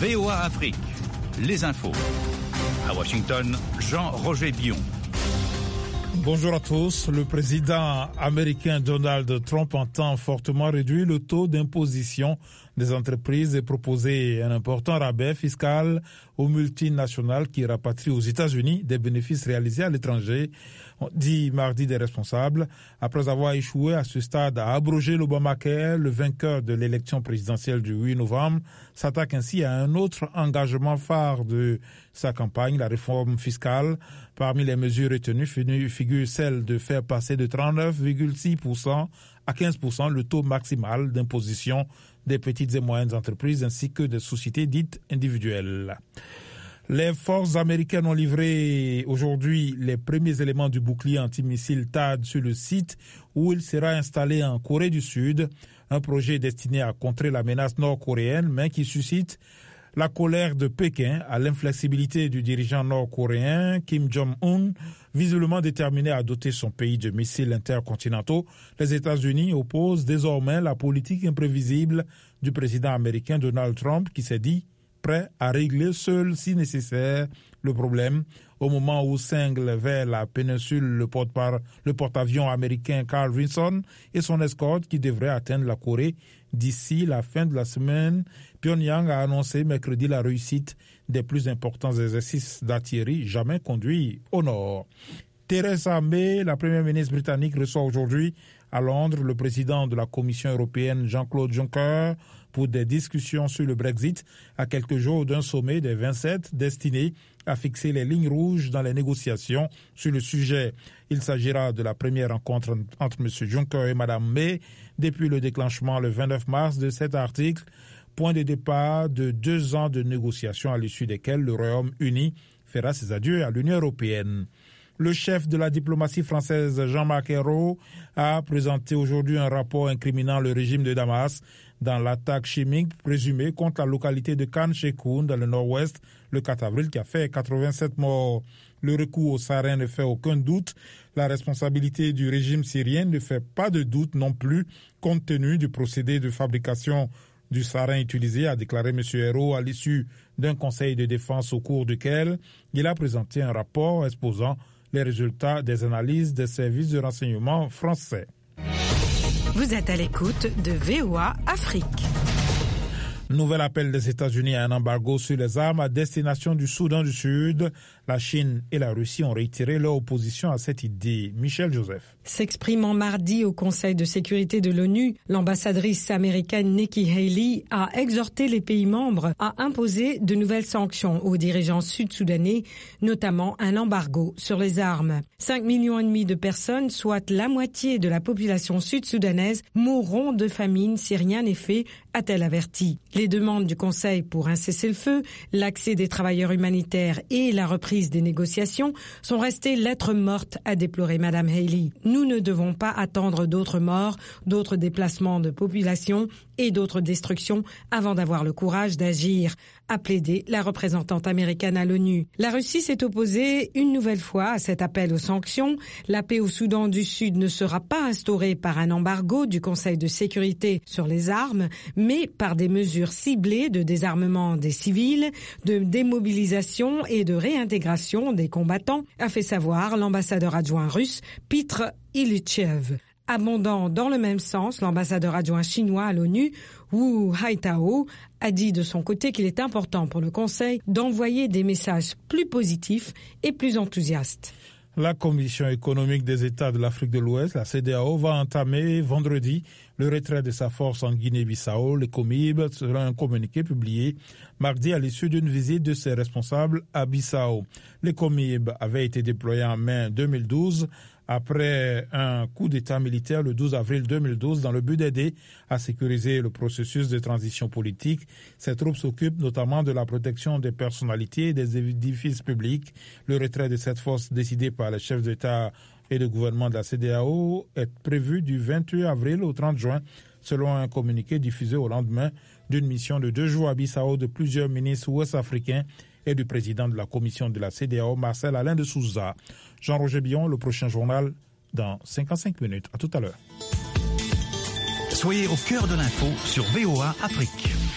VOA Afrique, les infos. À Washington, Jean-Roger Bion. Bonjour à tous. Le président américain Donald Trump entend fortement réduire le taux d'imposition des entreprises et proposer un important rabais fiscal aux multinationales qui rapatrient aux États-Unis des bénéfices réalisés à l'étranger, dit mardi des responsables. Après avoir échoué à ce stade à abroger l'Obamacare, le vainqueur de l'élection présidentielle du 8 novembre s'attaque ainsi à un autre engagement phare de sa campagne, la réforme fiscale. Parmi les mesures retenues figure celle de faire passer de 39,6% à 15% le taux maximal d'imposition des petites et moyennes entreprises ainsi que des sociétés dites individuelles. Les forces américaines ont livré aujourd'hui les premiers éléments du bouclier antimissile THAAD sur le site où il sera installé en Corée du Sud, un projet destiné à contrer la menace nord-coréenne mais qui suscite la colère de Pékin à l'inflexibilité du dirigeant nord-coréen Kim Jong-un, visiblement déterminé à doter son pays de missiles intercontinentaux. Les États-Unis opposent désormais la politique imprévisible du président américain Donald Trump qui s'est dit prêt à régler seul si nécessaire le problème. Au moment où cingle vers la péninsule le porte-avions américain Carl Vinson et son escorte qui devrait atteindre la Corée d'ici la fin de la semaine, Pyongyang a annoncé mercredi la réussite des plus importants exercices d'artillerie jamais conduits au nord. Theresa May, la première ministre britannique, reçoit aujourd'hui à Londres le président de la Commission européenne Jean-Claude Juncker pour des discussions sur le Brexit à quelques jours d'un sommet des 27 destiné à fixer les lignes rouges dans les négociations sur le sujet. Il s'agira de la première rencontre entre M. Juncker et Mme May depuis le déclenchement le 29 mars de cet article, point de départ de 2 ans de négociations à l'issue desquelles le Royaume-Uni fera ses adieux à l'Union européenne. Le chef de la diplomatie française, Jean-Marc Ayrault, a présenté aujourd'hui un rapport incriminant le régime de Damas dans l'attaque chimique présumée contre la localité de Khan Sheikhoun dans le nord-ouest le 4 avril qui a fait 87 morts. Le recours au sarin ne fait aucun doute. La responsabilité du régime syrien ne fait pas de doute non plus compte tenu du procédé de fabrication du sarin utilisé, a déclaré M. Ayrault à l'issue d'un conseil de défense au cours duquel il a présenté un rapport exposant les résultats des analyses des services de renseignement français. Vous êtes à l'écoute de VOA Afrique. Nouvel appel des États-Unis à un embargo sur les armes à destination du Soudan du Sud. La Chine et la Russie ont réitéré leur opposition à cette idée. Michel Joseph. S'exprimant mardi au Conseil de sécurité de l'ONU, l'ambassadrice américaine Nikki Haley a exhorté les pays membres à imposer de nouvelles sanctions aux dirigeants sud-soudanais, notamment un embargo sur les armes. 5,5 millions de personnes, soit la moitié de la population sud-soudanaise, mourront de famine si rien n'est fait, a-t-elle averti. Les demandes du Conseil pour un cessez-le-feu, l'accès des travailleurs humanitaires et la reprise des négociations sont restées lettres mortes, a déploré Mme Haley. Nous ne devons pas attendre d'autres morts, d'autres déplacements de population et d'autres destructions avant d'avoir le courage d'agir, a plaidé la représentante américaine à l'ONU. La Russie s'est opposée une nouvelle fois à cet appel aux sanctions. La paix au Soudan du Sud ne sera pas instaurée par un embargo du Conseil de sécurité sur les armes, mais par des mesures ciblées de désarmement des civils, de démobilisation et de réintégration des combattants, a fait savoir l'ambassadeur adjoint russe Petr Ilychev. Abondant dans le même sens, l'ambassadeur adjoint chinois à l'ONU, Wu Haitao, a dit de son côté qu'il est important pour le Conseil d'envoyer des messages plus positifs et plus enthousiastes. La Commission économique des États de l'Afrique de l'Ouest, la CEDEAO, va entamer vendredi le retrait de sa force en Guinée-Bissau, les COMIB, selon un communiqué publié mardi à l'issue d'une visite de ses responsables à Bissau. Les COMIB avaient été déployés en mai 2012 après un coup d'État militaire le 12 avril 2012 dans le but d'aider à sécuriser le processus de transition politique. Ces troupes s'occupent notamment de la protection des personnalités et des édifices publics. Le retrait de cette force décidé par les chefs d'État et de gouvernement de la CEDEAO est prévu du 28 avril au 30 juin, selon un communiqué diffusé au lendemain d'une mission de 2 jours à Bissau de plusieurs ministres ouest-africains et du président de la commission de la CEDEAO, Marcel Alain de Souza. Jean-Roger Bion, le prochain journal dans 55 minutes. À tout à l'heure. Soyez au cœur de l'info sur VOA Afrique.